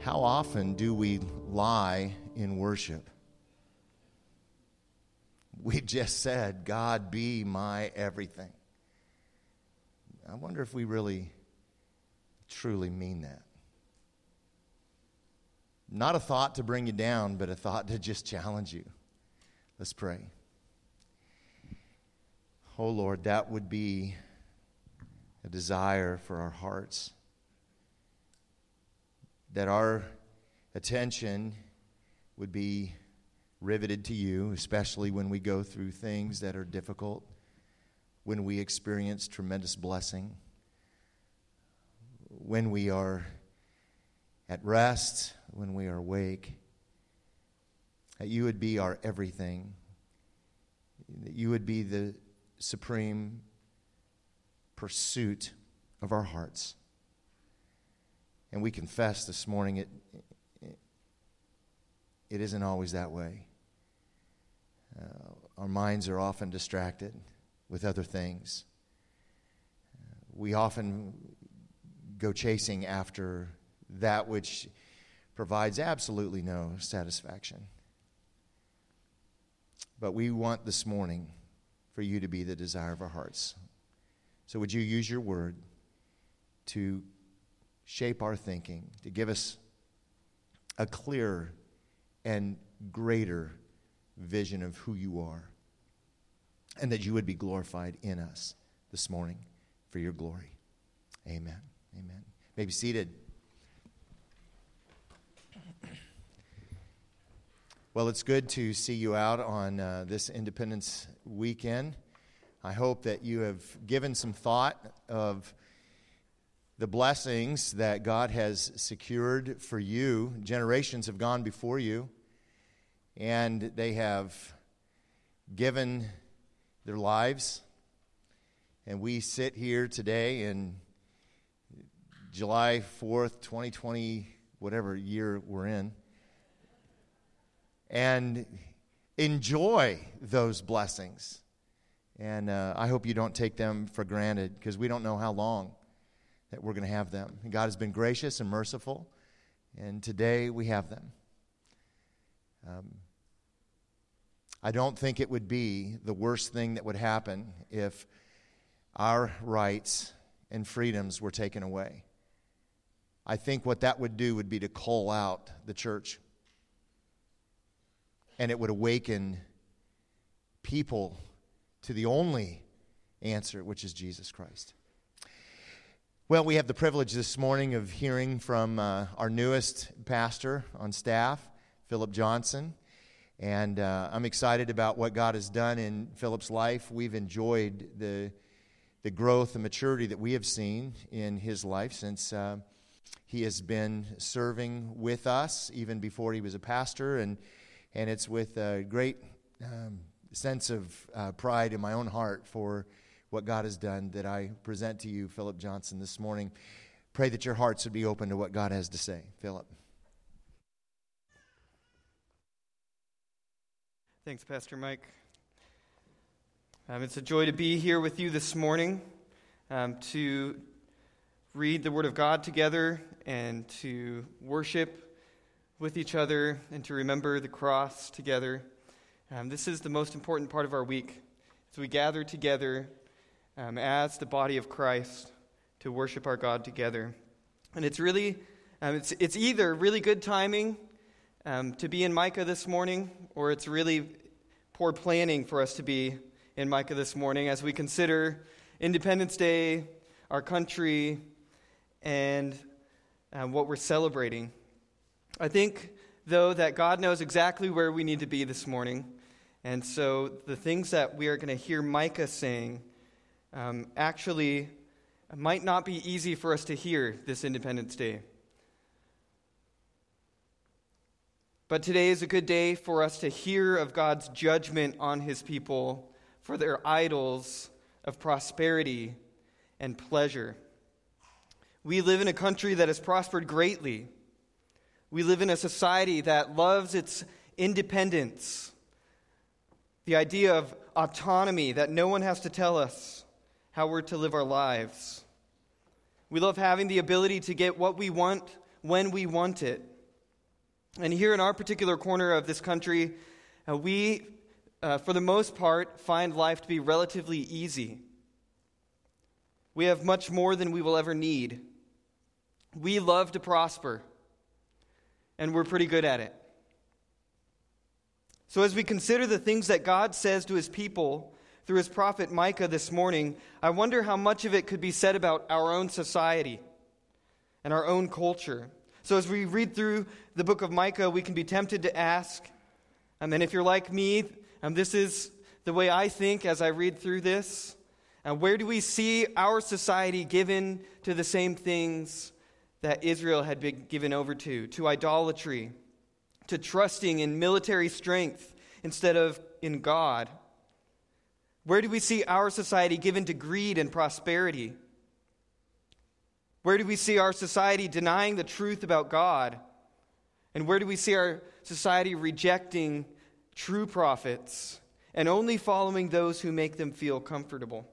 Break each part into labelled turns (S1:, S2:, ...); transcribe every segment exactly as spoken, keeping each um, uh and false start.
S1: How often do we lie in worship? We just said, God, be my everything. I wonder if we really, truly mean that. Not a thought to bring you down, but a thought to just challenge you. Let's pray. Oh Lord, that would be a desire for our hearts. That our attention would be riveted to you, especially when we go through things that are difficult, when we experience tremendous blessing, when we are at rest, when we are awake. That you would be our everything. That you would be the supreme pursuit of our hearts. And we confess this morning it, it, it isn't always that way. Uh, our minds are often distracted with other things. Uh, we often go chasing after that which provides absolutely no satisfaction. But we want this morning for you to be the desire of our hearts. So would you use your word to shape our thinking, to give us a clearer and greater vision of who you are, and that you would be glorified in us this morning for your glory. Amen. Amen. You may be seated. Well, it's good to see you out on uh, this Independence weekend. I hope that you have given some thought of the blessings that God has secured for you. Generations have gone before you, and they have given their lives. And we sit here today in July fourth, twenty twenty, whatever year we're in, and enjoy those blessings. And uh, I hope you don't take them for granted, because we don't know how long that we're going to have them. And God has been gracious and merciful, and today we have them. Um, I don't think it would be the worst thing that would happen if our rights and freedoms were taken away. I think what that would do would be to cull out the church. And it would awaken people to the only answer, which is Jesus Christ. Well, we have the privilege this morning of hearing from uh, our newest pastor on staff, Philip Johnson. And uh, I'm excited about what God has done in Philip's life. We've enjoyed the the growth and maturity that we have seen in his life since uh, he has been serving with us, even before he was a pastor. And, and it's with a great um, sense of uh, pride in my own heart for what God has done that I present to you, Philip Johnson, this morning. Pray that your hearts would be open to what God has to say. Philip.
S2: Thanks, Pastor Mike. Um, it's a joy to be here with you this morning um, to read the Word of God together and to worship with each other and to remember the cross together. Um, this is the most important part of our week as we gather together um, as the body of Christ to worship our God together. And it's really, um, it's it's either really good timing um, to be in Micah this morning, or it's really poor planning for us to be in Micah this morning as we consider Independence Day, our country, and um, what we're celebrating. I think, though, that God knows exactly where we need to be this morning. And so the things that we are going to hear Micah saying um, actually might not be easy for us to hear this Independence Day. But today is a good day for us to hear of God's judgment on his people for their idols of prosperity and pleasure. We live in a country that has prospered greatly. We live in a society that loves its independence. The idea of autonomy, that no one has to tell us how we're to live our lives. We love having the ability to get what we want when we want it. And here in our particular corner of this country, uh, we, uh, for the most part, find life to be relatively easy. We have much more than we will ever need. We love to prosper, and we're pretty good at it. So as we consider the things that God says to his people through his prophet Micah this morning, I wonder how much of it could be said about our own society and our own culture. So as we read through the book of Micah, we can be tempted to ask, um, and if you're like me, um, this is the way I think as I read through this, uh, where do we see our society given to the same things that Israel had been given over to, to idolatry, to trusting in military strength instead of in God? Where do we see our society given to greed and prosperity? Where do we see our society denying the truth about God? And where do we see our society rejecting true prophets and only following those who make them feel comfortable?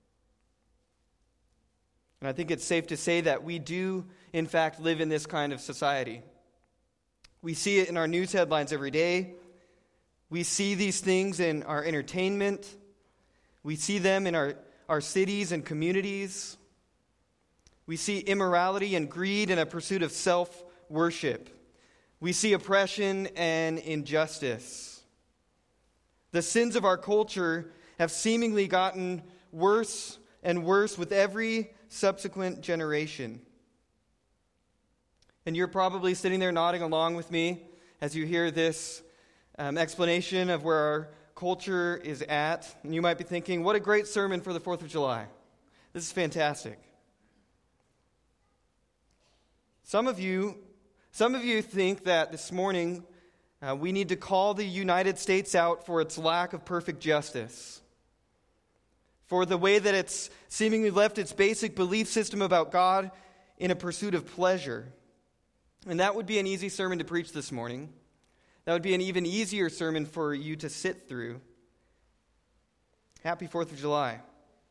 S2: And I think it's safe to say that we do, in fact, live in this kind of society. We see it in our news headlines every day. We see these things in our entertainment. We see them in our, our cities and communities. We see immorality and greed and a pursuit of self-worship. We see oppression and injustice. The sins of our culture have seemingly gotten worse and worse with every subsequent generation. And you're probably sitting there nodding along with me as you hear this um, explanation of where our culture is at. And you might be thinking, what a great sermon for the fourth of July. This is fantastic. Some of you, some of you think that this morning uh, we need to call the United States out for its lack of perfect justice, for the way that it's seemingly left its basic belief system about God in a pursuit of pleasure. And that would be an easy sermon to preach this morning. That would be an even easier sermon for you to sit through. Happy fourth of July.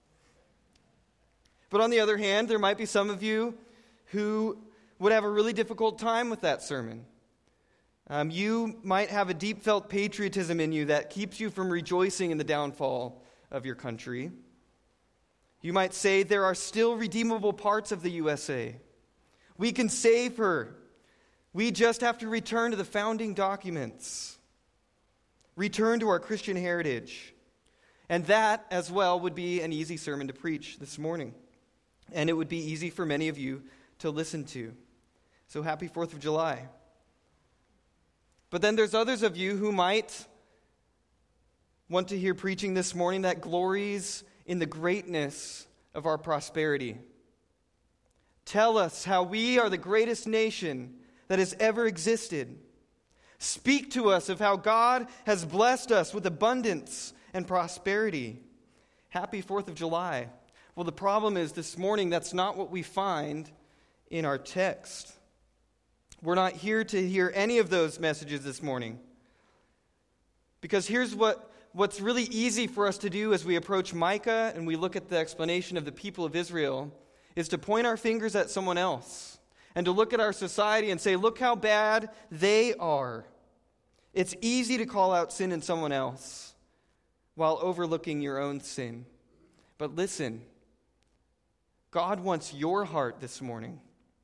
S2: But on the other hand, there might be some of you who would have a really difficult time with that sermon. Um, you might have a deep-felt patriotism in you that keeps you from rejoicing in the downfall of your country. You might say there are still redeemable parts of the U S A. We can save her. We just have to return to the founding documents. Return to our Christian heritage. And that, as well, would be an easy sermon to preach this morning. And it would be easy for many of you to listen to. So happy fourth of July. But then there's others of you who might want to hear preaching this morning that glories in the greatness of our prosperity. Tell us how we are the greatest nation that has ever existed. Speak to us of how God has blessed us with abundance and prosperity. Happy fourth of July. Well, the problem is this morning that's not what we find in our text. We're not here to hear any of those messages this morning. Because here's what, what's really easy for us to do as we approach Micah and we look at the explanation of the people of Israel is to point our fingers at someone else and to look at our society and say, look how bad they are. It's easy to call out sin in someone else while overlooking your own sin. But listen, God wants your heart this morning.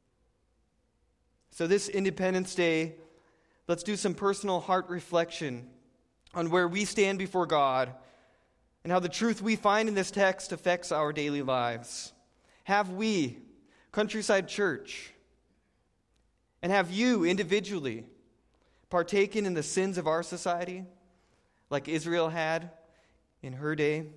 S2: So this Independence Day, let's do some personal heart reflection on where we stand before God and how the truth we find in this text affects our daily lives. Have we, Countryside Church, and have you individually partaken in the sins of our society like Israel had in her day?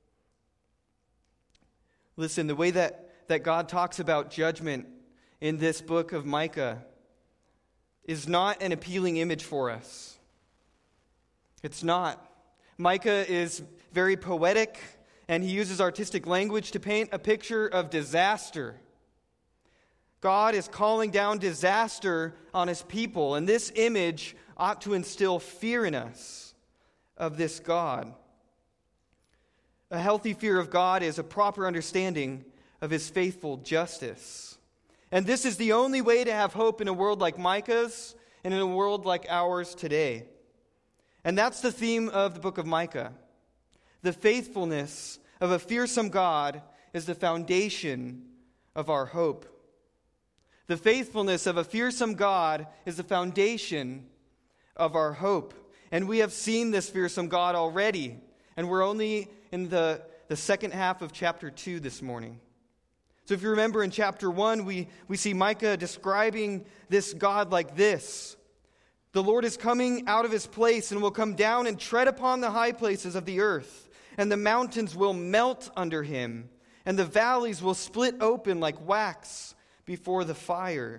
S2: Listen, the way that, that God talks about judgment in this book of Micah is not an appealing image for us. It's not. Micah is very poetic, and he uses artistic language to paint a picture of disaster. God is calling down disaster on his people, and this image ought to instill fear in us of this God. A healthy fear of God is a proper understanding of his faithful justice. And this is the only way to have hope in a world like Micah's and in a world like ours today. And that's the theme of the book of Micah. The faithfulness of a fearsome God is the foundation of our hope. The faithfulness of a fearsome God is the foundation of our hope. And we have seen this fearsome God already. And we're only in the, the second half of chapter two this morning. So if you remember in chapter one, we, we see Micah describing this God like this. The Lord is coming out of his place and will come down and tread upon the high places of the earth. And the mountains will melt under him. And the valleys will split open like wax before the fire.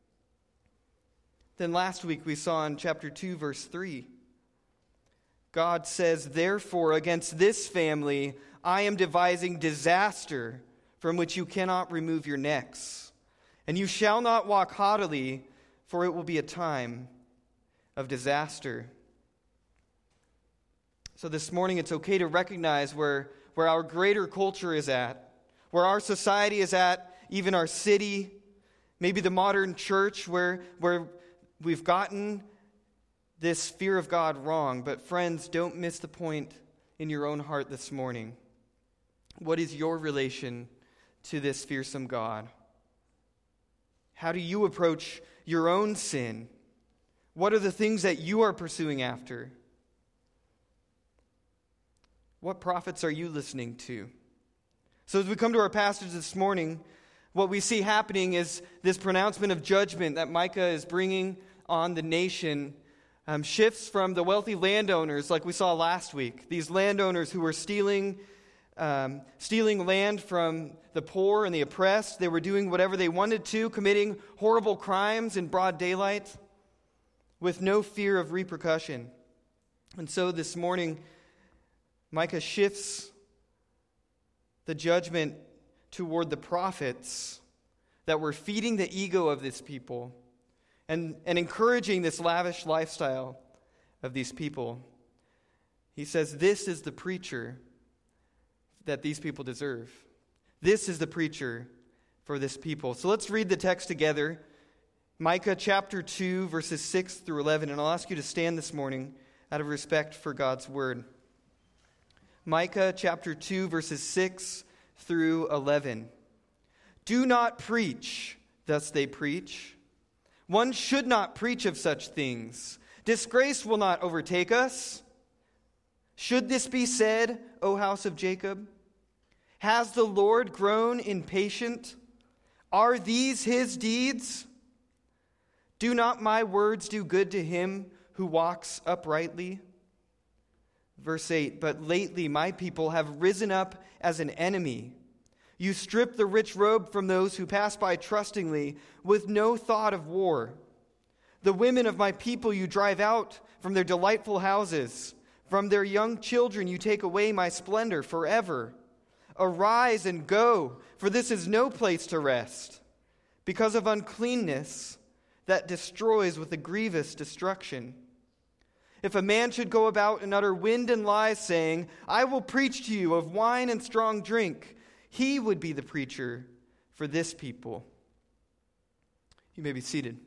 S2: Then last week we saw in chapter two, verse three, God says, therefore, against this family I am devising disaster from which you cannot remove your necks. And you shall not walk haughtily, for it will be a time of disaster. So this morning it's okay to recognize where, where our greater culture is at, where our society is at, even our city, maybe the modern church, where, where we've gotten this fear of God wrong. But friends, don't miss the point in your own heart this morning. What is your relation to this fearsome God? How do you approach your own sin? What are the things that you are pursuing after? What prophets are you listening to? So as we come to our passage this morning, what we see happening is this pronouncement of judgment that Micah is bringing on the nation um, shifts from the wealthy landowners like we saw last week. These landowners who were stealing um, stealing land from the poor and the oppressed. They were doing whatever they wanted to, committing horrible crimes in broad daylight with no fear of repercussion. And so this morning, Micah shifts the judgment toward the prophets that were feeding the ego of this people and, and encouraging this lavish lifestyle of these people. He says, this is the preacher that these people deserve. This is the preacher for this people. So let's read the text together. Micah chapter two, verses six through eleven. And I'll ask you to stand this morning out of respect for God's word. Micah chapter two, verses six through eleven. Do not preach, thus they preach. One should not preach of such things. Disgrace will not overtake us. Should this be said, O house of Jacob? Has the Lord grown impatient? Are these his deeds? Do not my words do good to him who walks uprightly? Verse eight, but lately my people have risen up as an enemy. You strip the rich robe from those who pass by trustingly with no thought of war. The women of my people you drive out from their delightful houses. From their young children you take away my splendor forever. Arise and go, for this is no place to rest, because of uncleanness that destroys with a grievous destruction. If a man should go about and utter wind and lies, saying, I will preach to you of wine and strong drink, he would be the preacher for this people. You may be seated.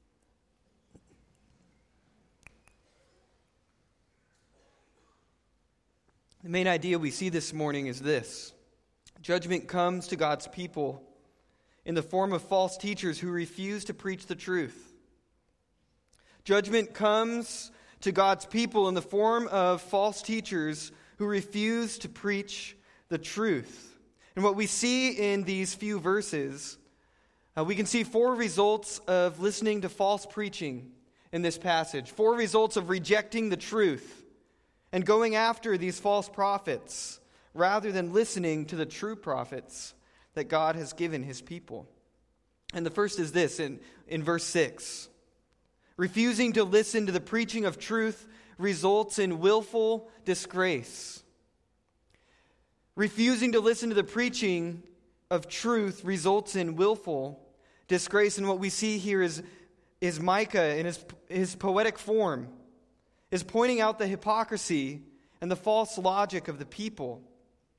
S2: The main idea we see this morning is this. Judgment comes to God's people in the form of false teachers who refuse to preach the truth. Judgment comes to God's people in the form of false teachers who refuse to preach the truth. And what we see in these few verses, uh, we can see four results of listening to false preaching in this passage. Four results of rejecting the truth and going after these false prophets rather than listening to the true prophets that God has given his people. And the first is this in, in verse six. Refusing to listen to the preaching of truth results in willful disgrace. Refusing to listen to the preaching of truth results in willful disgrace. And what we see here is, is Micah in his, his poetic form is pointing out the hypocrisy and the false logic of the people.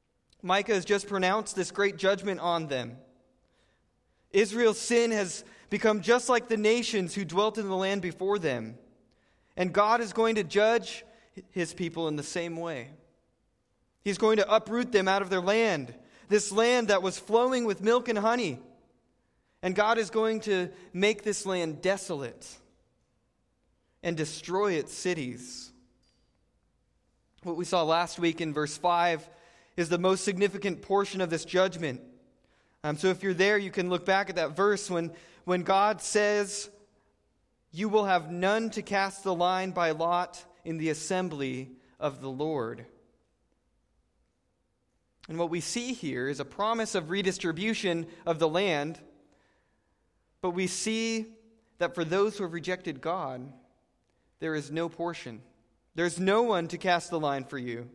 S2: Micah has just pronounced this great judgment on them. Israel's sin has become just like the nations who dwelt in the land before them. And God is going to judge his people in the same way. He's going to uproot them out of their land, this land that was flowing with milk and honey. And God is going to make this land desolate and destroy its cities. What we saw last week in verse five is the most significant portion of this judgment. Um, so if you're there, you can look back at that verse when, when God says, "You will have none to cast the line by lot in the assembly of the Lord." And what we see here is a promise of redistribution of the land, but we see that for those who have rejected God, there is no portion. There's no one to cast the line for you.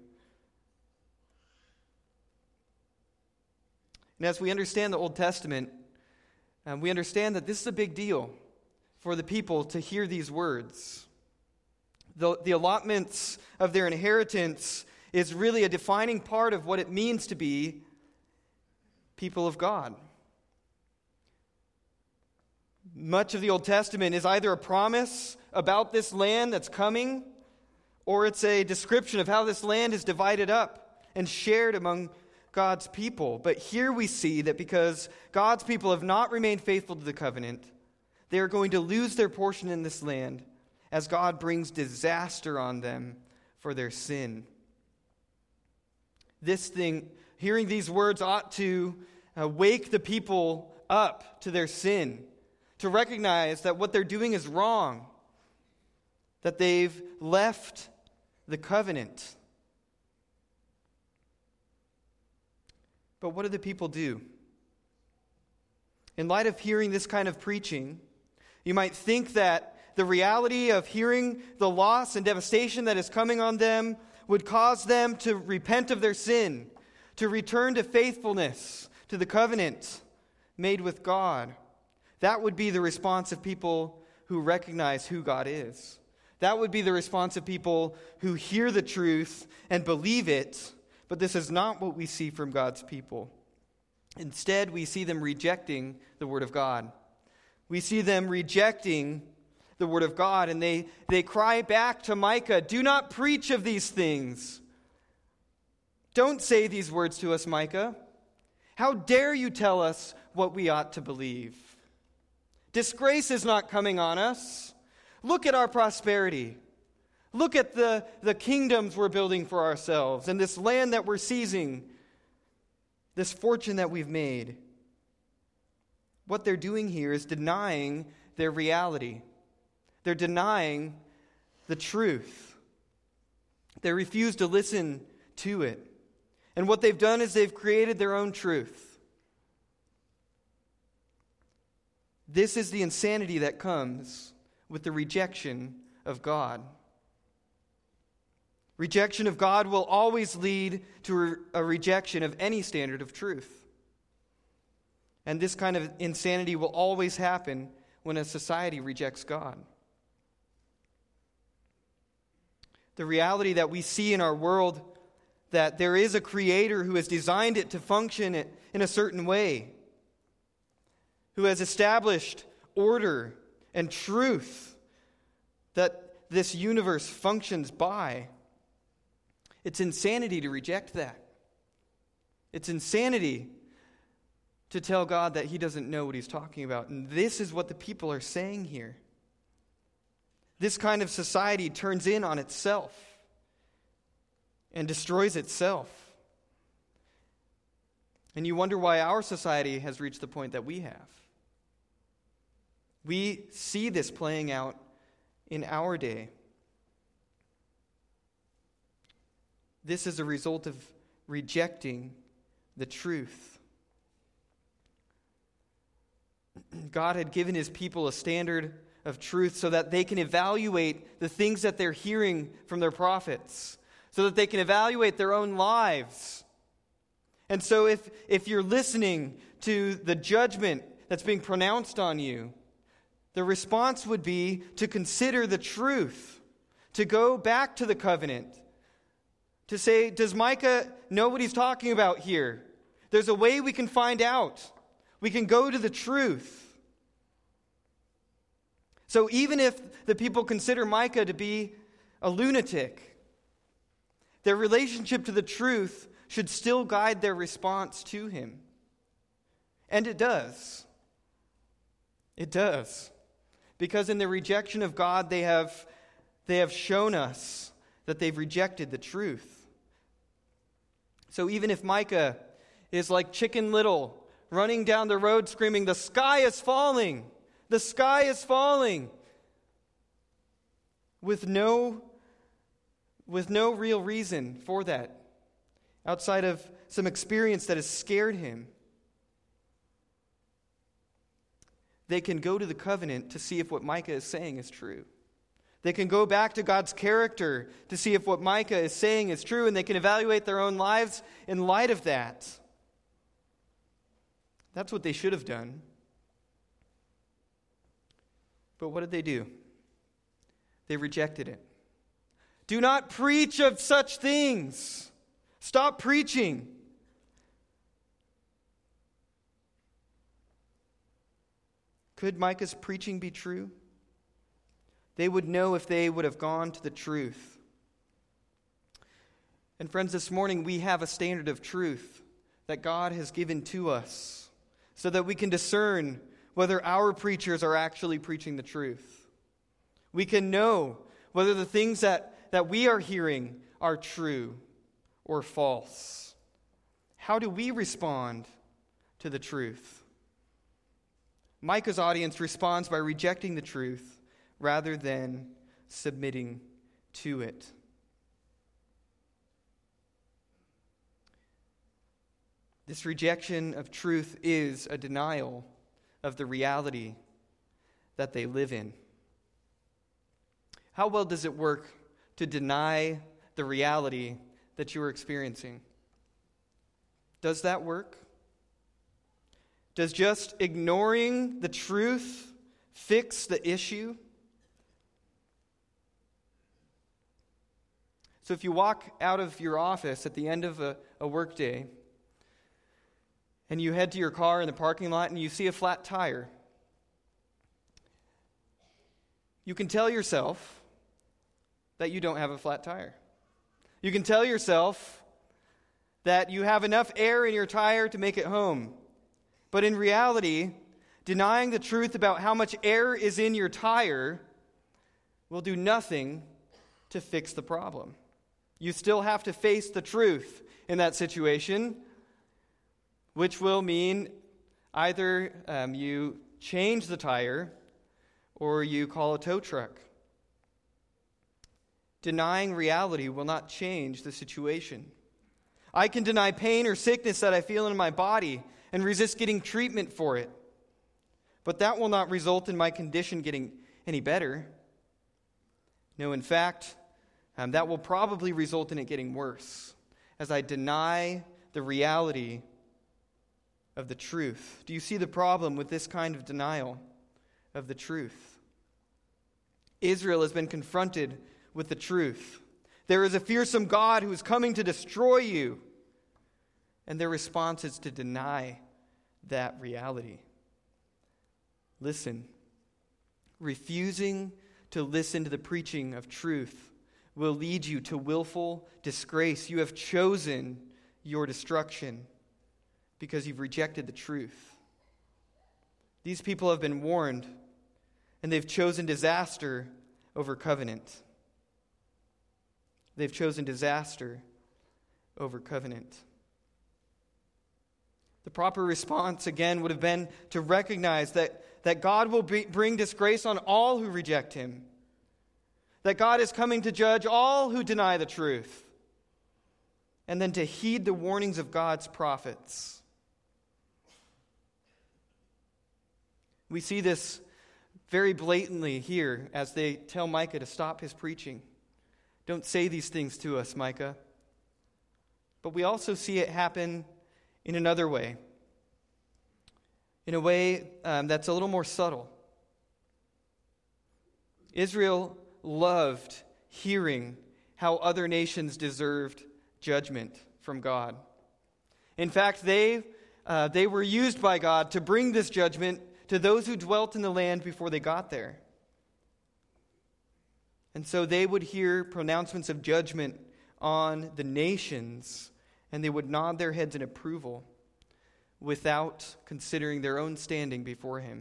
S2: And as we understand the Old Testament, um, we understand that this is a big deal for the people to hear these words. The, the allotments of their inheritance is really a defining part of what it means to be people of God. Much of the Old Testament is either a promise about this land that's coming, or it's a description of how this land is divided up and shared among God's people. But here we see that because God's people have not remained faithful to the covenant, they are going to lose their portion in this land as God brings disaster on them for their sin. This thing, hearing these words ought to uh, wake the people up to their sin, to recognize that what they're doing is wrong, that they've left the covenant. But what do the people do? In light of hearing this kind of preaching, you might think that the reality of hearing the loss and devastation that is coming on them would cause them to repent of their sin, to return to faithfulness, to the covenant made with God. That would be the response of people who recognize who God is. That would be the response of people who hear the truth and believe it, but this is not what we see from God's people. Instead, we see them rejecting the Word of God. We see them rejecting the Word of God, and they, they cry back to Micah, "Do not preach of these things. Don't say these words to us, Micah. How dare you tell us what we ought to believe? Disgrace is not coming on us. Look at our prosperity. Look at the, the kingdoms we're building for ourselves and this land that we're seizing, this fortune that we've made." What they're doing here is denying their reality. They're denying the truth. They refuse to listen to it. And what they've done is they've created their own truth. This is the insanity that comes with the rejection of God. Rejection of God will always lead to a rejection of any standard of truth. And this kind of insanity will always happen when a society rejects God. The reality that we see in our world, that there is a creator who has designed it to function in a certain way, who has established order and truth that this universe functions by. It's insanity to reject that. It's insanity to tell God that He doesn't know what He's talking about. And this is what the people are saying here. This kind of society turns in on itself and destroys itself. And you wonder why our society has reached the point that we have. We see this playing out in our day. This is a result of rejecting the truth. God had given His people a standard of truth so that they can evaluate the things that they're hearing from their prophets, so that they can evaluate their own lives. And so if, if you're listening to the judgment that's being pronounced on you, the response would be to consider the truth, to go back to the covenant, to say, does Micah know what he's talking about here? There's a way we can find out. We can go to the truth. So even if the people consider Micah to be a lunatic, their relationship to the truth should still guide their response to him. And it does. It does. Because in their rejection of God, they have, they have shown us that they've rejected the truth. So even if Micah is like Chicken Little, running down the road screaming, "The sky is falling! The sky is falling!" With no, with no real reason for that, outside of some experience that has scared him, they can go to the covenant to see if what Micah is saying is true. They can go back to God's character to see if what Micah is saying is true, and they can evaluate their own lives in light of that. That's what they should have done. But what did they do? They rejected it. Do not preach of such things. Stop preaching. Could Micah's preaching be true? They would know if they would have gone to the truth. And friends, this morning we have a standard of truth that God has given to us so that we can discern whether our preachers are actually preaching the truth. We can know whether the things that, that we are hearing are true or false. How do we respond to the truth? Micah's audience responds by rejecting the truth rather than submitting to it. This rejection of truth is a denial of the reality that they live in. How well does it work to deny the reality that you are experiencing? Does that work? Does just ignoring the truth fix the issue? So if you walk out of your office at the end of a, a workday and you head to your car in the parking lot and you see a flat tire, you can tell yourself that you don't have a flat tire. You can tell yourself that you have enough air in your tire to make it home. But in reality, denying the truth about how much air is in your tire will do nothing to fix the problem. You still have to face the truth in that situation, which will mean either um, you change the tire or you call a tow truck. Denying reality will not change the situation. I can deny pain or sickness that I feel in my body and resist getting treatment for it, but that will not result in my condition getting any better. No, in fact, Um, that will probably result in it getting worse as I deny the reality of the truth. Do you see the problem with this kind of denial of the truth? Israel has been confronted with the truth. There is a fearsome God who is coming to destroy you. And their response is to deny that reality. Listen. Refusing to listen to the preaching of truth will lead you to willful disgrace. You have chosen your destruction because you've rejected the truth. These people have been warned, and they've chosen disaster over covenant. They've chosen disaster over covenant. The proper response, again, would have been to recognize that, that God will be, bring disgrace on all who reject him. That God is coming to judge all who deny the truth. And then to heed the warnings of God's prophets. We see this very blatantly here as they tell Micah to stop his preaching. Don't say these things to us, Micah. But we also see it happen in another way. In a way um, that's a little more subtle. Israel loved hearing how other nations deserved judgment from God. In fact, they uh, they were used by God to bring this judgment to those who dwelt in the land before they got there. And so they would hear pronouncements of judgment on the nations, and they would nod their heads in approval without considering their own standing before him.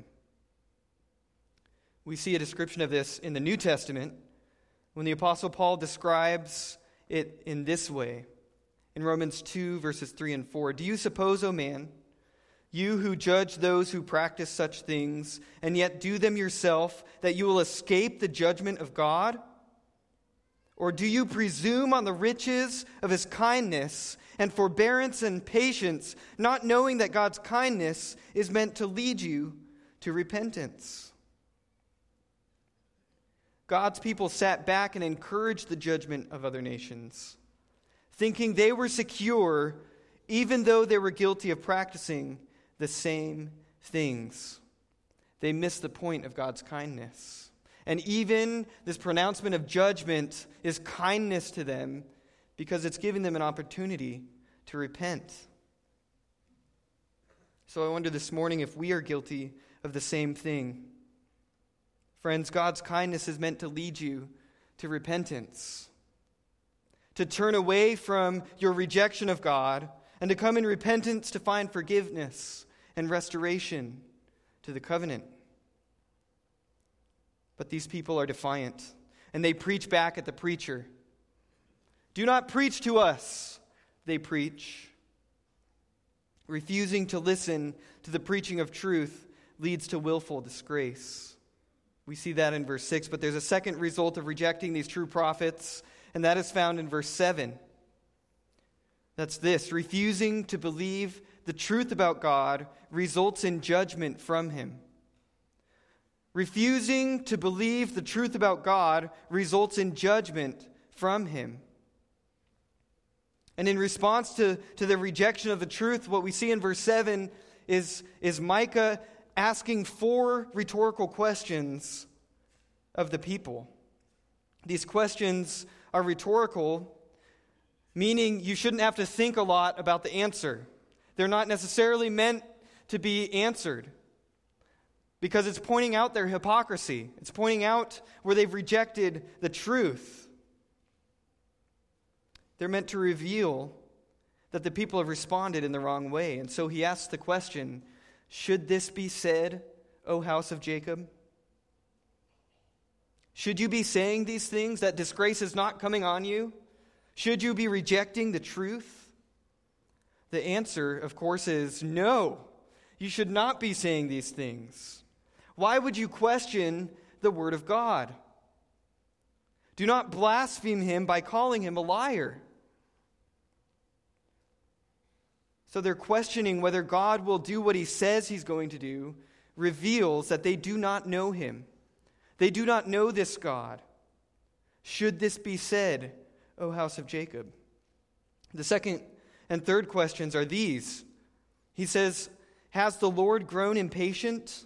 S2: We see a description of this in the New Testament when the Apostle Paul describes it in this way. In Romans two, verses three and four, "Do you suppose, O man, you who judge those who practice such things, and yet do them yourself, that you will escape the judgment of God? Or do you presume on the riches of his kindness and forbearance and patience, not knowing that God's kindness is meant to lead you to repentance?" God's people sat back and encouraged the judgment of other nations, thinking they were secure even though they were guilty of practicing the same things. They missed the point of God's kindness. And even this pronouncement of judgment is kindness to them because it's giving them an opportunity to repent. So I wonder this morning if we are guilty of the same thing. Friends, God's kindness is meant to lead you to repentance, to turn away from your rejection of God and to come in repentance to find forgiveness and restoration to the covenant. But these people are defiant, and they preach back at the preacher. "Do not preach to us," they preach. Refusing to listen to the preaching of truth leads to willful disgrace. We see that in verse six, but there's a second result of rejecting these true prophets, and that is found in verse seven. That's this: refusing to believe the truth about God results in judgment from him. Refusing to believe the truth about God results in judgment from him. And in response to, to the rejection of the truth, what we see in verse seven is, is Micah asking four rhetorical questions of the people. These questions are rhetorical, meaning you shouldn't have to think a lot about the answer. They're not necessarily meant to be answered because it's pointing out their hypocrisy. It's pointing out where they've rejected the truth. They're meant to reveal that the people have responded in the wrong way. And so he asks the question, "Should this be said, O house of Jacob? Should you be saying these things, that disgrace is not coming on you? Should you be rejecting the truth?" The answer, of course, is no. You should not be saying these things. Why would you question the word of God? Do not blaspheme him by calling him a liar. So they're questioning whether God will do what he says he's going to do, reveals that they do not know him. They do not know this God. Should this be said, O house of Jacob? The second and third questions are these. He says, "Has the Lord grown impatient?"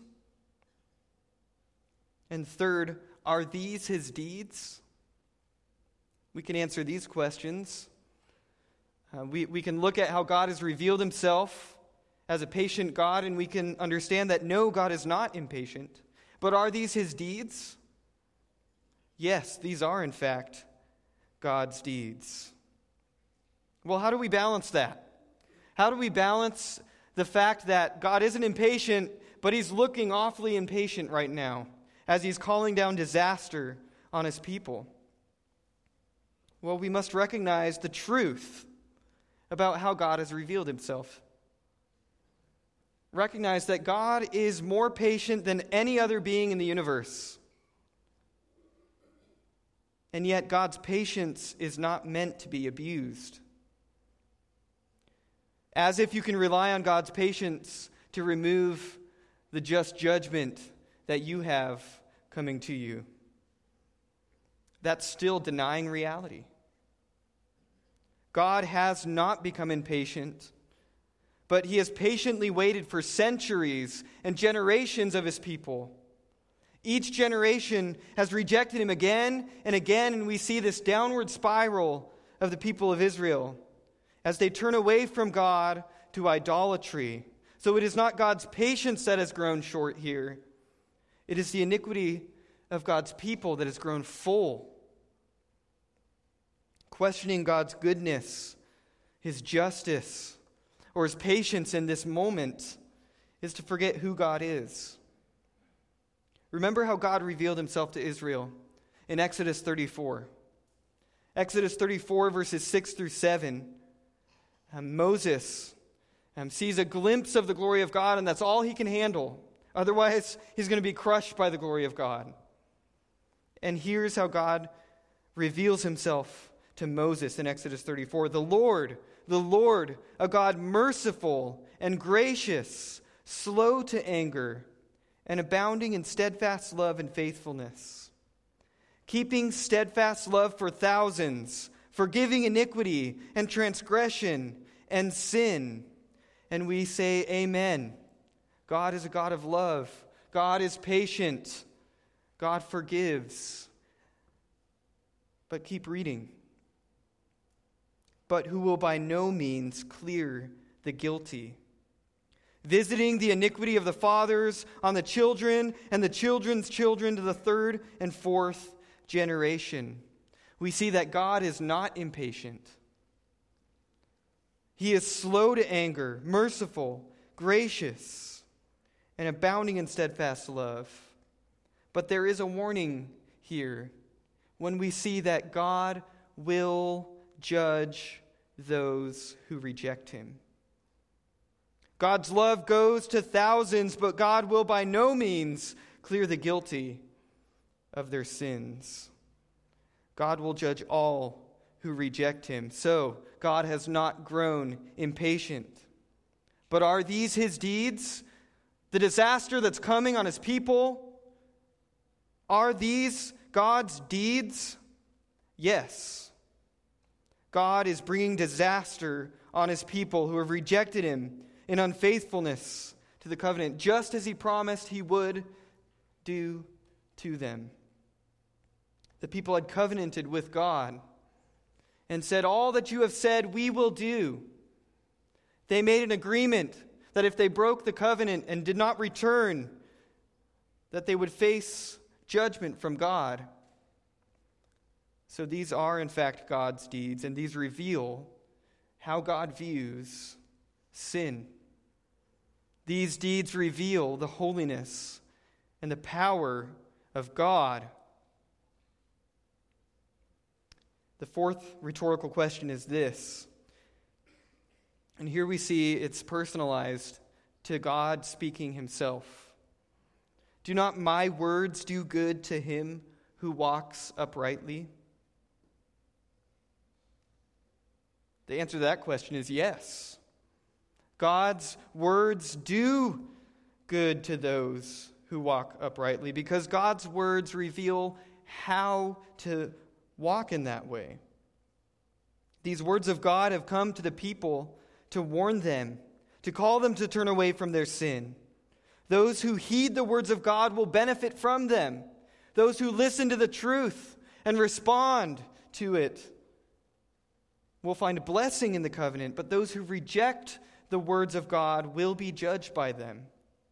S2: And third, are these his deeds? We can answer these questions. Uh, we, we can look at how God has revealed himself as a patient God, and we can understand that no, God is not impatient. But are these his deeds? Yes, these are in fact God's deeds. Well, how do we balance that? How do we balance the fact that God isn't impatient, but he's looking awfully impatient right now as he's calling down disaster on his people? Well, we must recognize the truth about how God has revealed himself. Recognize that God is more patient than any other being in the universe. And yet God's patience is not meant to be abused. As if you can rely on God's patience to remove the just judgment that you have coming to you. That's still denying reality. God has not become impatient, but he has patiently waited for centuries and generations of his people. Each generation has rejected him again and again, and we see this downward spiral of the people of Israel as they turn away from God to idolatry. So it is not God's patience that has grown short here. It is the iniquity of God's people that has grown full questioning God's goodness, his justice, or his patience in this moment is to forget who God is. Remember how God revealed himself to Israel in Exodus thirty-four. Exodus thirty-four, verses six through seven. Um, Moses um, sees a glimpse of the glory of God, and that's all he can handle. Otherwise, he's going to be crushed by the glory of God. And here's how God reveals himself to Moses in Exodus thirty-four. The Lord, the Lord, a God merciful and gracious, slow to anger, and abounding in steadfast love and faithfulness, keeping steadfast love for thousands, forgiving iniquity and transgression and sin. And we say, Amen. God is a God of love. God is patient. God forgives. But keep reading. But who will by no means clear the guilty, visiting the iniquity of the fathers on the children and the children's children to the third and fourth generation. We see that God is not impatient. He is slow to anger, merciful, gracious, and abounding in steadfast love. But there is a warning here when we see that God will judge those who reject him. God's love goes to thousands, but God will by no means clear the guilty of their sins. God will judge all who reject him. So, God has not grown impatient. But are these his deeds? The disaster that's coming on his people? Are these God's deeds? Yes. God is bringing disaster on his people who have rejected him in unfaithfulness to the covenant, just as he promised he would do to them. The people had covenanted with God and said, all that you have said we will do. They made an agreement that if they broke the covenant and did not return, that they would face judgment from God. So these are in fact God's deeds, and these reveal how God views sin. These deeds reveal the holiness and the power of God. The fourth rhetorical question is this. And here we see it's personalized to God speaking himself. Do not my words do good to him who walks uprightly? The answer to that question is yes. God's words do good to those who walk uprightly, because God's words reveal how to walk in that way. These words of God have come to the people to warn them, to call them to turn away from their sin. Those who heed the words of God will benefit from them. Those who listen to the truth and respond to it will find blessing in the covenant, but those who reject the words of God will be judged by them.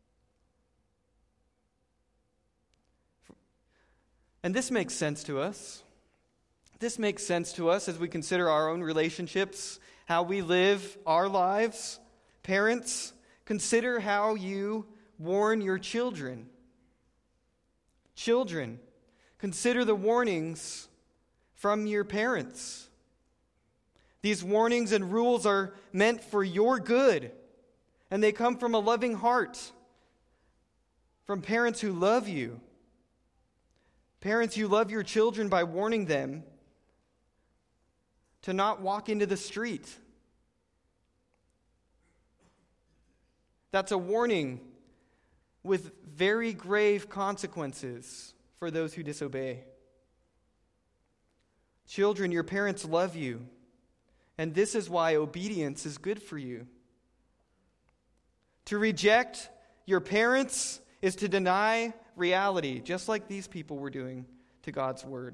S2: And this makes sense to us. This makes sense to us as we consider our own relationships, how we live our lives. Parents, consider how you warn your children. Children, consider the warnings from your parents. These warnings and rules are meant for your good, and they come from a loving heart, from parents who love you. Parents, you love your children by warning them to not walk into the street. That's a warning with very grave consequences for those who disobey. Children, your parents love you, and this is why obedience is good for you. To reject your parents is to deny reality, just like these people were doing to God's word.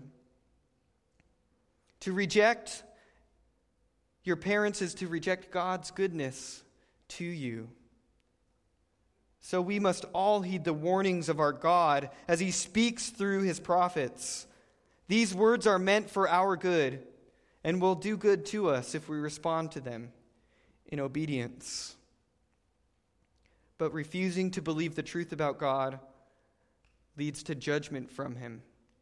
S2: To reject your parents is to reject God's goodness to you. So we must all heed the warnings of our God as he speaks through his prophets. These words are meant for our good, and will do good to us if we respond to them in obedience. But refusing to believe the truth about God leads to judgment from him.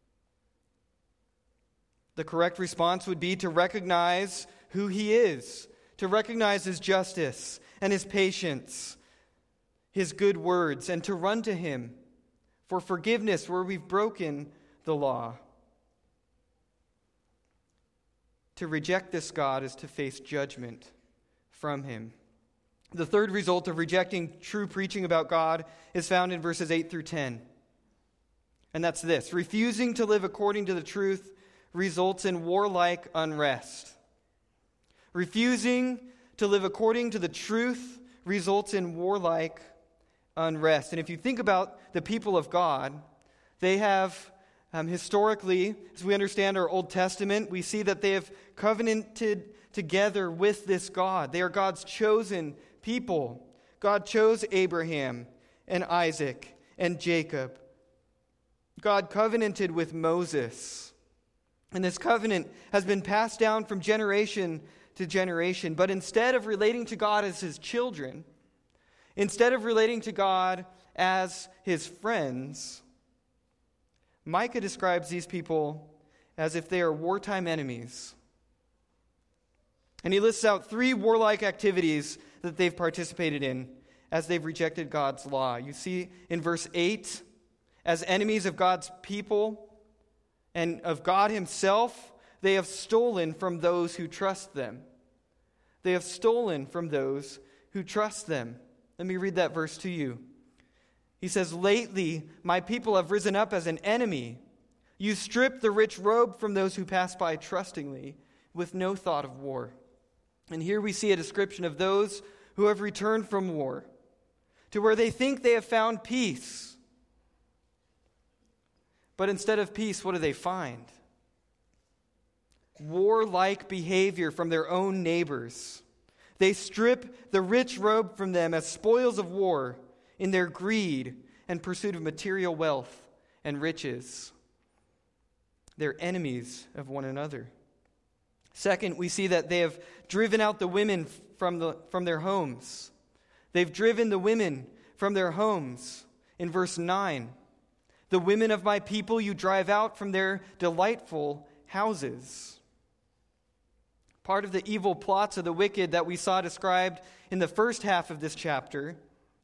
S2: The correct response would be to recognize who he is, to recognize his justice and his patience, his good words, and to run to him for forgiveness where we've broken the law. To reject this God is to face judgment from him. The third result of rejecting true preaching about God is found in verses eight through ten. And that's this: refusing to live according to the truth results in warlike unrest. Refusing to live according to the truth results in warlike unrest. And if you think about the people of God, they have um, historically, as we understand our Old Testament, we see that they have covenanted together with this God. They are God's chosen people. God chose Abraham and Isaac and Jacob. God covenanted with Moses. And this covenant has been passed down from generation to generation. But instead of relating to God as his children, instead of relating to God as his friends, Micah describes these people as if they are wartime enemies. And he lists out three warlike activities that they've participated in as they've rejected God's law. You see in verse eight, as enemies of God's people and of God himself, they have stolen from those who trust them. They have stolen from those who trust them. Let me read that verse to you. He says, "Lately, my people have risen up as an enemy. You stripped the rich robe from those who pass by trustingly, with no thought of war." And here we see a description of those who have returned from war, to where they think they have found peace. But instead of peace, what do they find? Warlike behavior from their own neighbors. They strip the rich robe from them as spoils of war in their greed and pursuit of material wealth and riches. They're enemies of one another. Second, we see that they have driven out the women from, the, from their homes. They've driven the women from their homes. In verse nine, "The women of my people you drive out from their delightful houses." Part of the evil plots of the wicked that we saw described in the first half of this chapter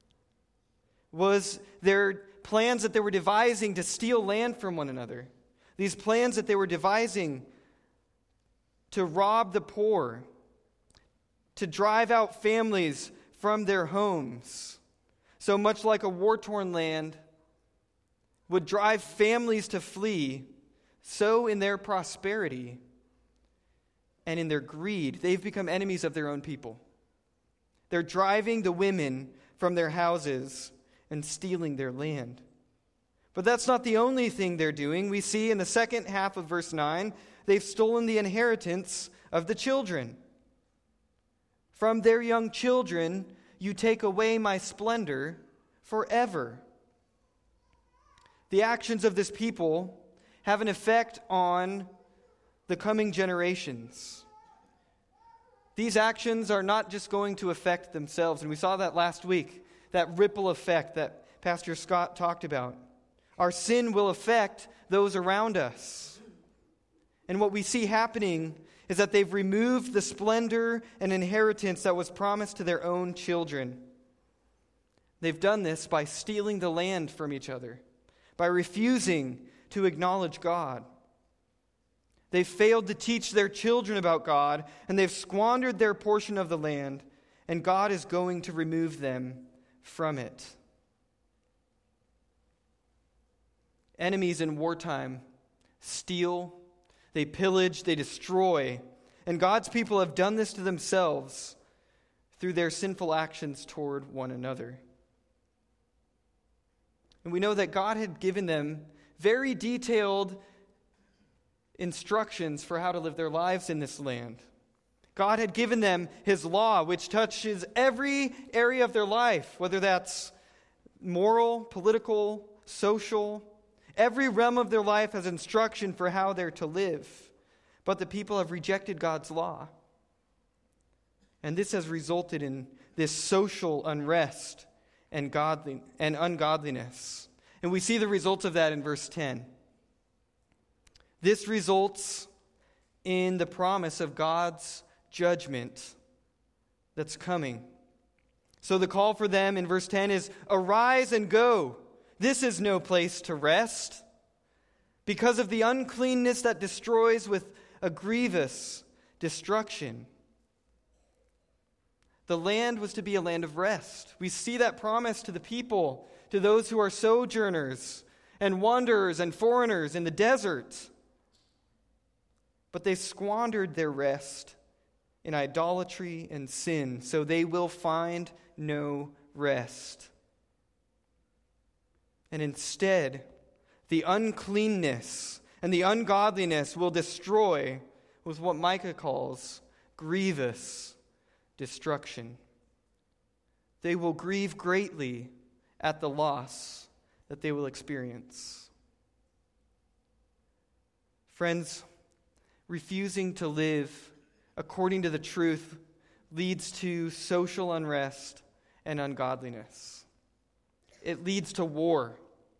S2: was their plans that they were devising to steal land from one another. These plans that they were devising to rob the poor, to drive out families from their homes. So much like a war-torn land would drive families to flee, so in their prosperity and in their greed, they've become enemies of their own people. They're driving the women from their houses and stealing their land. But that's not the only thing they're doing. We see in the second half of verse nine, they've stolen the inheritance of the children. "From their young children you take away my splendor forever." The actions of this people have an effect on the coming generations. These actions are not just going to affect themselves, and we saw that last week, that ripple effect that Pastor Scott talked about. Our sin will affect those around us. And what we see happening is that they've removed the splendor and inheritance that was promised to their own children. They've done this by stealing the land from each other, by refusing to acknowledge God. They've failed to teach their children about God, and they've squandered their portion of the land, and God is going to remove them from it. Enemies in wartime steal, they pillage, they destroy, and God's people have done this to themselves through their sinful actions toward one another. And we know that God had given them very detailed instructions for how to live their lives in this land. God had given them his law, which touches every area of their life, whether that's moral, political, social. Every realm of their life has instruction for how they're to live. but the people have rejected God's law. And this has resulted in this social unrest and godly and ungodliness. And we see the results of that in verse ten. This results in the promise of God's judgment that's coming. So the call for them in verse ten is, "Arise and go. This is no place to rest, because of the uncleanness that destroys with a grievous destruction." The land was to be a land of rest. We see that promise to the people, to those who are sojourners and wanderers and foreigners in the desert. But they squandered their rest in idolatry and sin, so they will find no rest. And instead, the uncleanness and the ungodliness will destroy with what Micah calls grievous destruction. They will grieve greatly at the loss that they will experience. Friends, refusing to live according to the truth leads to social unrest and ungodliness. It leads to war.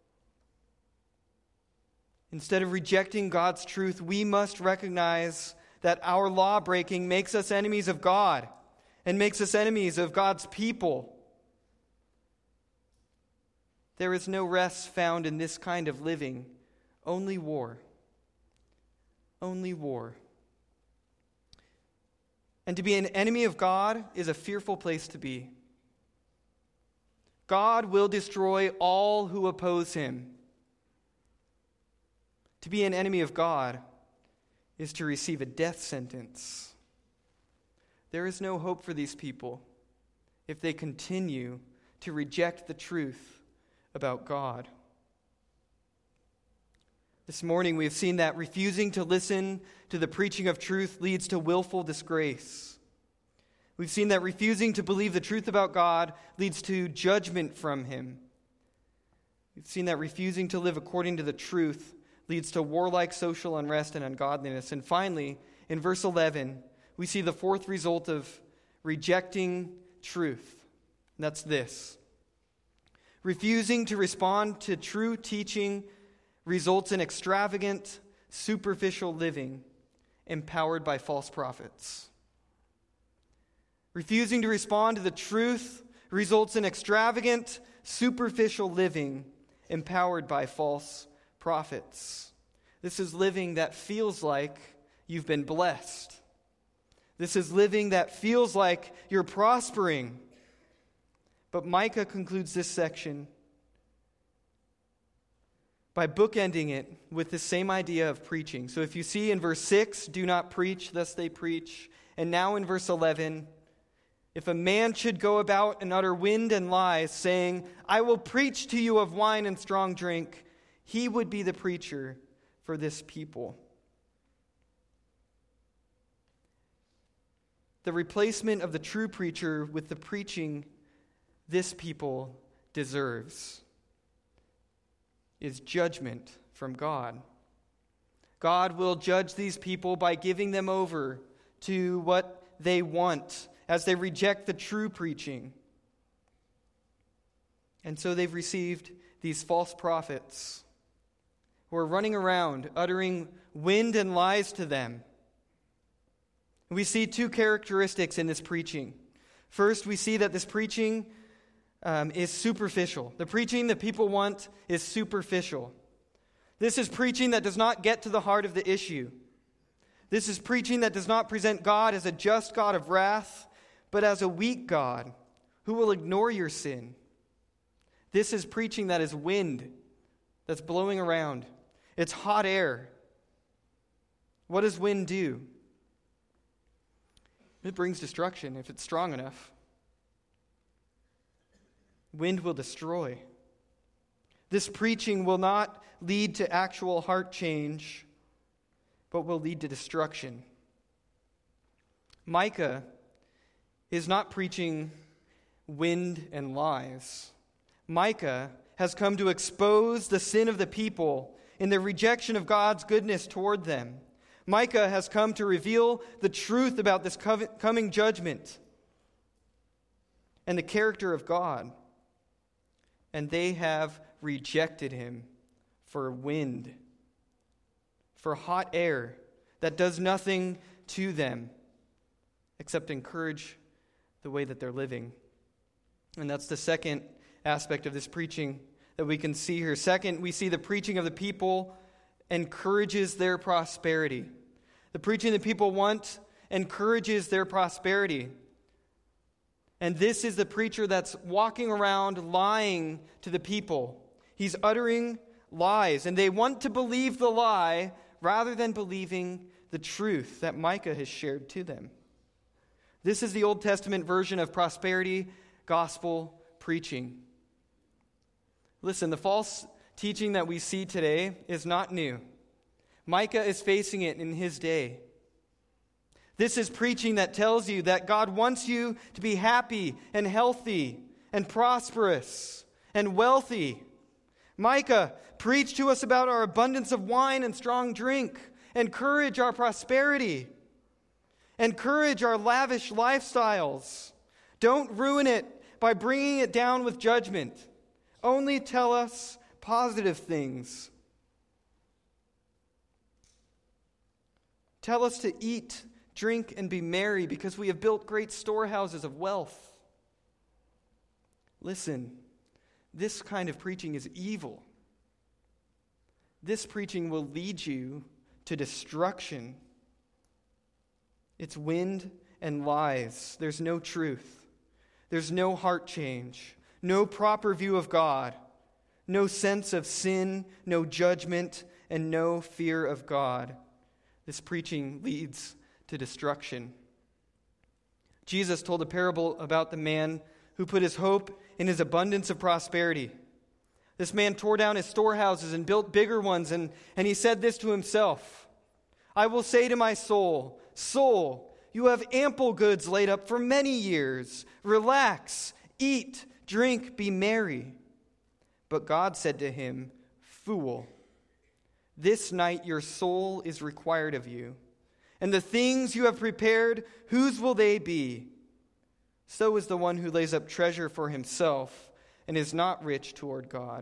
S2: Instead of rejecting God's truth, we must recognize that our law breaking makes us enemies of God and makes us enemies of God's people. There is no rest found in this kind of living, only war. Only war. And to be an enemy of God is a fearful place to be. God will destroy all who oppose him. To be an enemy of God is to receive a death sentence. There is no hope for these people if they continue to reject the truth about God. This morning we have seen that refusing to listen to the preaching of truth leads to willful disgrace. We've seen that refusing to believe the truth about God leads to judgment from him. We've seen that refusing to live according to the truth leads to warlike social unrest and ungodliness. And finally, in verse eleven, we see the fourth result of rejecting truth. And that's this. Refusing to respond to true teaching results in extravagant, superficial living empowered by false prophets. Refusing to respond to the truth results in extravagant, superficial living empowered by false prophets. This is living that feels like you've been blessed. This is living that feels like you're prospering. But Micah concludes this section by bookending it with the same idea of preaching. So if you see in verse six, do not preach, thus they preach. And now in verse eleven, if a man should go about and utter wind and lies, saying, I will preach to you of wine and strong drink, he would be the preacher for this people. The replacement of the true preacher with the preaching this people deserves is judgment from God. God will judge these people by giving them over to what they want as they reject the true preaching. And so they've received these false prophets who are running around uttering wind and lies to them. We see two characteristics in this preaching. First, we see that this preaching um, is superficial. The preaching that people want is superficial. This is preaching that does not get to the heart of the issue. This is preaching that does not present God as a just God of wrath, but as a weak God who will ignore your sin. This is preaching that is wind that's blowing around. It's hot air. What does wind do? It brings destruction if it's strong enough. Wind will destroy. This preaching will not lead to actual heart change, but will lead to destruction. Micah is not preaching wind and lies. Micah has come to expose the sin of the people in their rejection of God's goodness toward them. Micah has come to reveal the truth about this coming judgment and the character of God. And they have rejected him for wind, for hot air that does nothing to them except encourage the way that they're living. And that's the second aspect of this preaching that we can see here. Second, we see the preaching of the people encourages their prosperity. The preaching the people want encourages their prosperity. And this is the preacher that's walking around lying to the people. He's uttering lies, and they want to believe the lie rather than believing the truth that Micah has shared to them. This is the Old Testament version of prosperity gospel preaching. Listen, the false teaching that we see today is not new. Micah is facing it in his day. This is preaching that tells you that God wants you to be happy and healthy and prosperous and wealthy. Micah preached to us about our abundance of wine and strong drink. Encourage our prosperity. Encourage our lavish lifestyles. Don't ruin it by bringing it down with judgment. Only tell us positive things. Tell us to eat, drink, and be merry because we have built great storehouses of wealth. Listen, this kind of preaching is evil. This preaching will lead you to destruction. It's wind and lies. There's no truth. There's no heart change. No proper view of God. No sense of sin, no judgment, and no fear of God. This preaching leads to destruction. Jesus told a parable about the man who put his hope in his abundance of prosperity. This man tore down his storehouses and built bigger ones, and, and he said this to himself, I will say to my soul, soul, you have ample goods laid up for many years. Relax, eat, drink, be merry. But God said to him, fool, this night your soul is required of you. And the things you have prepared, whose will they be? So is the one who lays up treasure for himself and is not rich toward God.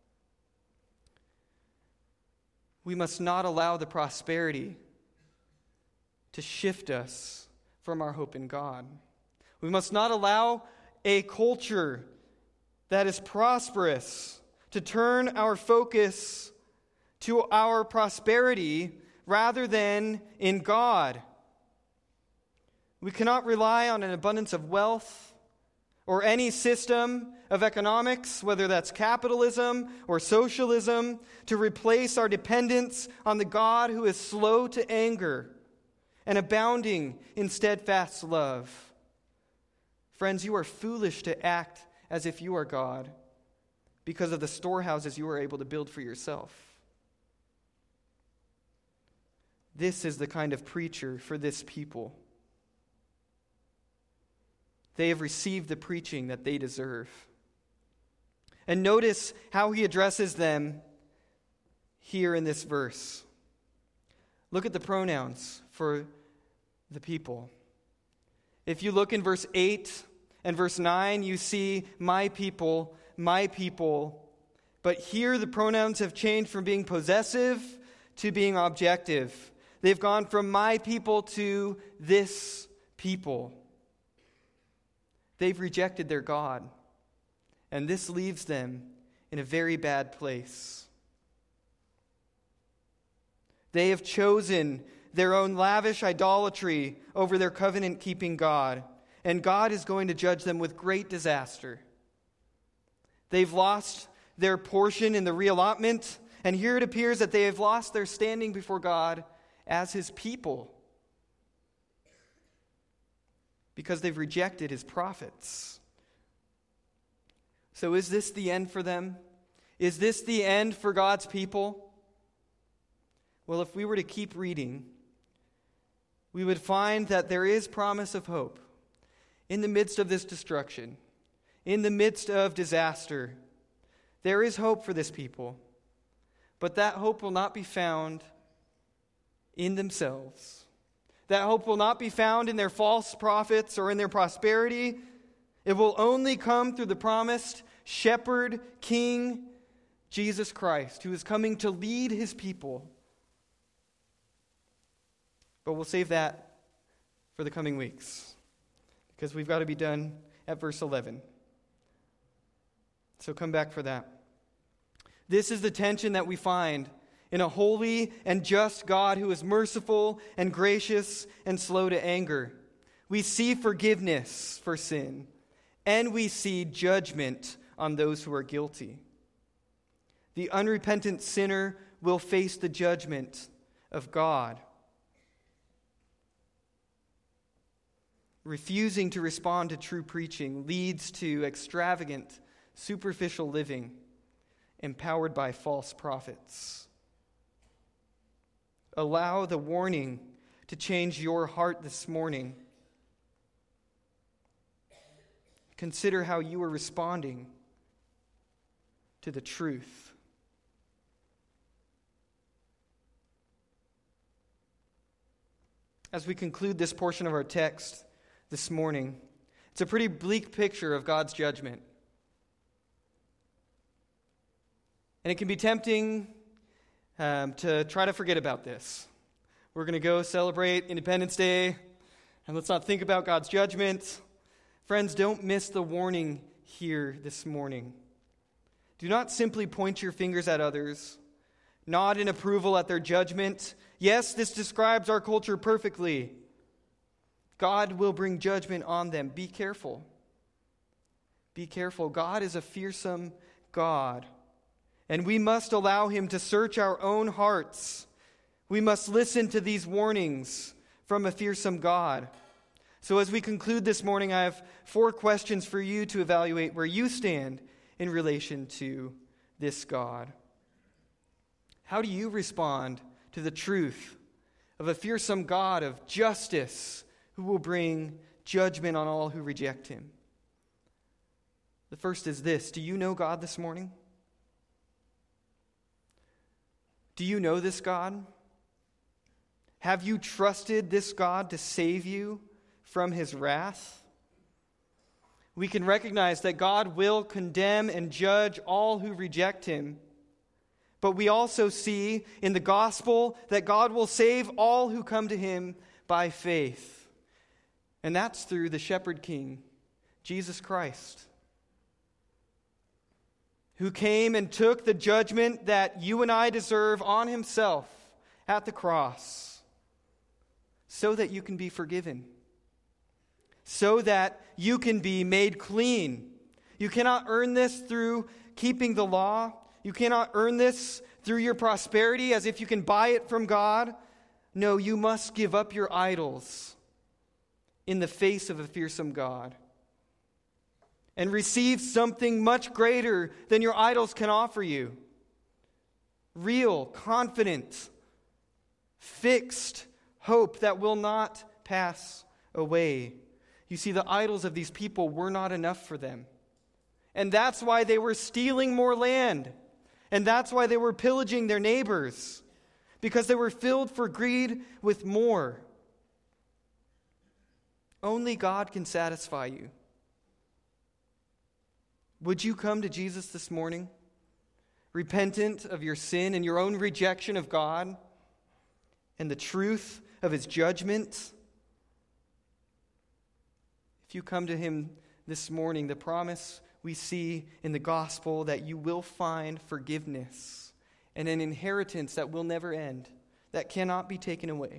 S2: We must not allow the prosperity to shift us from our hope in God. We must not allow a culture that is prosperous to turn our focus to our prosperity rather than in God. We cannot rely on an abundance of wealth or any system of economics, whether that's capitalism or socialism, to replace our dependence on the God who is slow to anger and abounding in steadfast love. Friends, you are foolish to act as if you are God because of the storehouses you are able to build for yourself. This is the kind of preacher for this people. They have received the preaching that they deserve. And notice how he addresses them here in this verse. Look at the pronouns for the people. If you look in verse eight and verse nine, you see my people, my people. But here the pronouns have changed from being possessive to being objective. They've gone from my people to this people. They've rejected their God, and this leaves them in a very bad place. They have chosen their own lavish idolatry over their covenant-keeping God, and God is going to judge them with great disaster. They've lost their portion in the reallotment, and here it appears that they have lost their standing before God as his people because they've rejected his prophets. So is this the end for them? Is this the end for God's people? Well, if we were to keep reading, we would find that there is promise of hope in the midst of this destruction, in the midst of disaster. There is hope for this people, but that hope will not be found in themselves. That hope will not be found in their false prophets or in their prosperity. It will only come through the promised shepherd, king, Jesus Christ, who is coming to lead his people. But we'll save that for the coming weeks, because we've got to be done at verse eleven. So come back for that. This is the tension that we find in a holy and just God who is merciful and gracious and slow to anger. We see forgiveness for sin, and we see judgment on those who are guilty. The unrepentant sinner will face the judgment of God. Refusing to respond to true preaching leads to extravagant, superficial living, empowered by false prophets. Allow the warning to change your heart this morning. Consider how you are responding to the truth. As we conclude this portion of our text this morning, it's a pretty bleak picture of God's judgment. And it can be tempting um, to try to forget about this. We're going to go celebrate Independence Day, and let's not think about God's judgment. Friends, don't miss the warning here this morning. Do not simply point your fingers at others, nod in approval at their judgment. Yes, this describes our culture perfectly. God will bring judgment on them. Be careful. Be careful. God is a fearsome God, and we must allow him to search our own hearts. We must listen to these warnings from a fearsome God. So as we conclude this morning, I have four questions for you to evaluate where you stand in relation to this God. How do you respond to the truth of a fearsome God of justice who will bring judgment on all who reject him? The first is this: do you know God this morning? Do you know this God? Have you trusted this God to save you from his wrath? We can recognize that God will condemn and judge all who reject him. But we also see in the gospel that God will save all who come to him by faith. And that's through the shepherd king, Jesus Christ, who came and took the judgment that you and I deserve on himself at the cross, so that you can be forgiven, so that you can be made clean. You cannot earn this through keeping the law. You cannot earn this through your prosperity as if you can buy it from God. No, you must give up your idols in the face of a fearsome God and receive something much greater than your idols can offer you. Real, confident, fixed hope that will not pass away. You see, the idols of these people were not enough for them. And that's why they were stealing more land. And that's why they were pillaging their neighbors. Because they were filled for greed with more. Only God can satisfy you. Would you come to Jesus this morning, repentant of your sin and your own rejection of God and the truth of his judgment? If you come to him this morning, the promise we see in the gospel that you will find forgiveness and an inheritance that will never end, that cannot be taken away.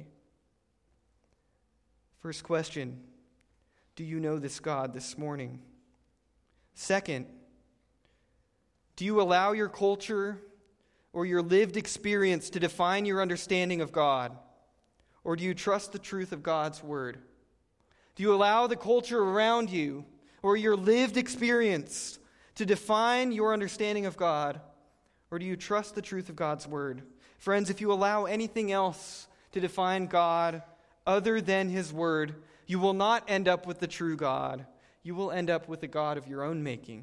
S2: First question: do you know this God this morning? Second, do you allow your culture or your lived experience to define your understanding of God? Or do you trust the truth of God's word? Do you allow the culture around you or your lived experience to define your understanding of God? Or do you trust the truth of God's word? Friends, if you allow anything else to define God other than his word, you will not end up with the true God. You will end up with a God of your own making.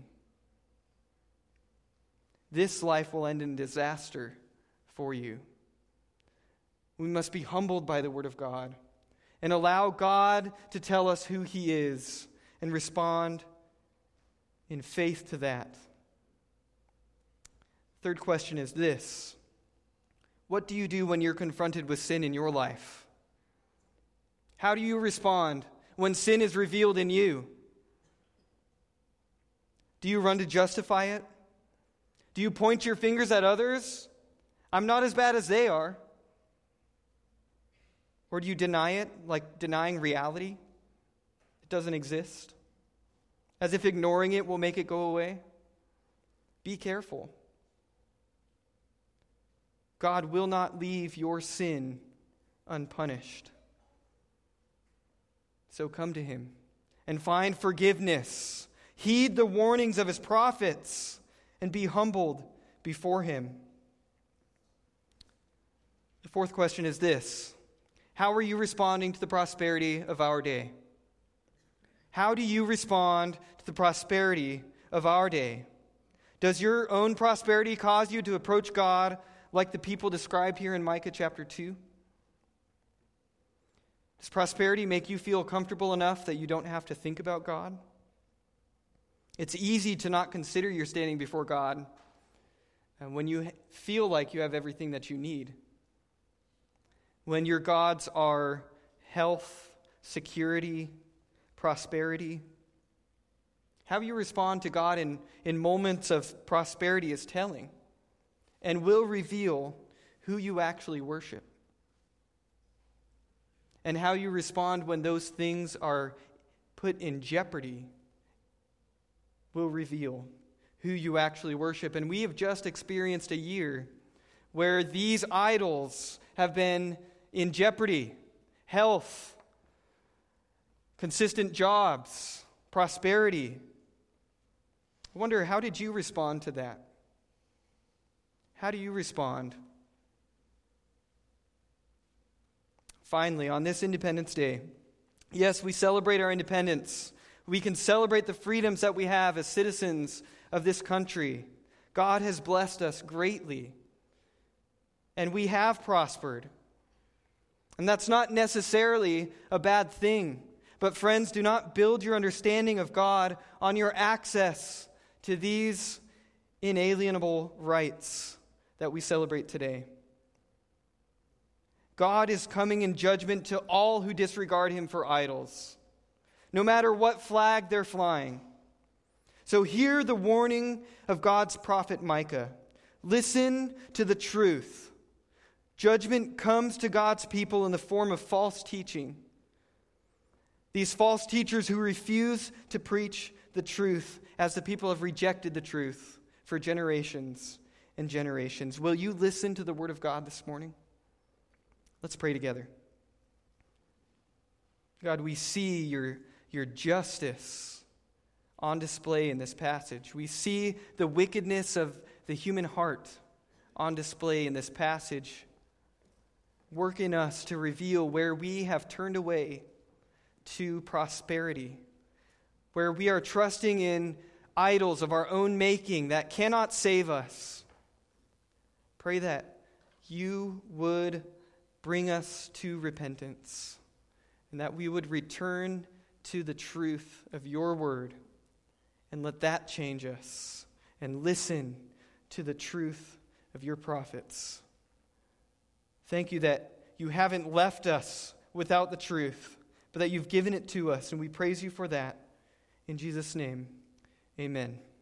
S2: This life will end in disaster for you. We must be humbled by the Word of God and allow God to tell us who He is and respond in faith to that. Third question is this: what do you do when you're confronted with sin in your life? How do you respond when sin is revealed in you? Do you run to justify it? Do you point your fingers at others? I'm not as bad as they are. Or do you deny it, like denying reality? It doesn't exist. As if ignoring it will make it go away. Be careful. God will not leave your sin unpunished. So come to Him and find forgiveness. Heed the warnings of His prophets and be humbled before Him. The fourth question is this: how are you responding to the prosperity of our day? How do you respond to the prosperity of our day? Does your own prosperity cause you to approach God like the people described here in Micah chapter two? Does prosperity make you feel comfortable enough that you don't have to think about God? It's easy to not consider you're standing before God and when you feel like you have everything that you need. When your gods are health, security, prosperity. How you respond to God in, in moments of prosperity is telling and will reveal who you actually worship. And how you respond when those things are put in jeopardy will reveal who you actually worship. And we have just experienced a year where these idols have been in jeopardy. Health, consistent jobs, prosperity. I wonder, how did you respond to that? How do you respond? Finally, on this Independence Day, yes, we celebrate our independence. We can celebrate the freedoms that we have as citizens of this country. God has blessed us greatly, and we have prospered. And that's not necessarily a bad thing. But friends, do not build your understanding of God on your access to these inalienable rights that we celebrate today. God is coming in judgment to all who disregard Him for idols, no matter what flag they're flying. So hear the warning of God's prophet Micah. Listen to the truth. Judgment comes to God's people in the form of false teaching. These false teachers who refuse to preach the truth as the people have rejected the truth for generations and generations. Will you listen to the word of God this morning? Let's pray together. God, we see your, your justice on display in this passage. We see the wickedness of the human heart on display in this passage. Work in us to reveal where we have turned away to prosperity, where we are trusting in idols of our own making that cannot save us. Pray that you would bring us to repentance and that we would return to the truth of your word and let that change us and listen to the truth of your prophets. Thank you that you haven't left us without the truth, but that you've given it to us, and we praise you for that. In Jesus' name, amen.